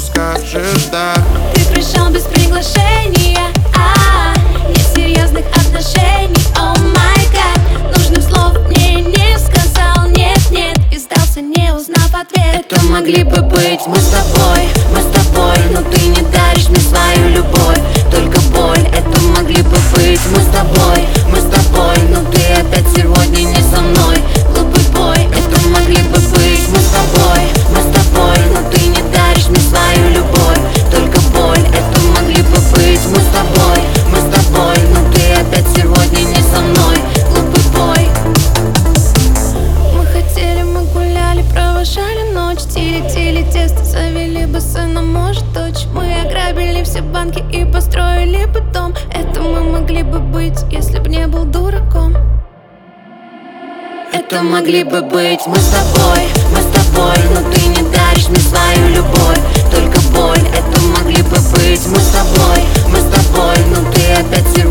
скажешь да. Ты пришел без приглашения, несерьезных отношений. О май гад, нужных слов мне не сказал. Нет, нет, и сдался, не узнав ответ. Это могли бы быть мы с тобой, но ты не даришь мне свою любовь, только боль. Это могли бы быть мы с тобой, но ты опять сегодня не со мной. Глупый бой, это могли бы быть мы с тобой, но ты не даришь мне свою любовь, только боль. Это могли бы быть мы с тобой, но ты опять сегодня не со мной. Глупый бой. Мы хотели, мы гуляли, провожали ночь, тили тесто, завели бы сына, может дочь. Мы ограбили все банки и построили бы дом. Это мы могли бы быть, если б не был дураком. Это могли бы быть мы с тобой, но ты не даришь мне свою любовь, только боль. Это могли бы быть мы с тобой, но ты опять сегодня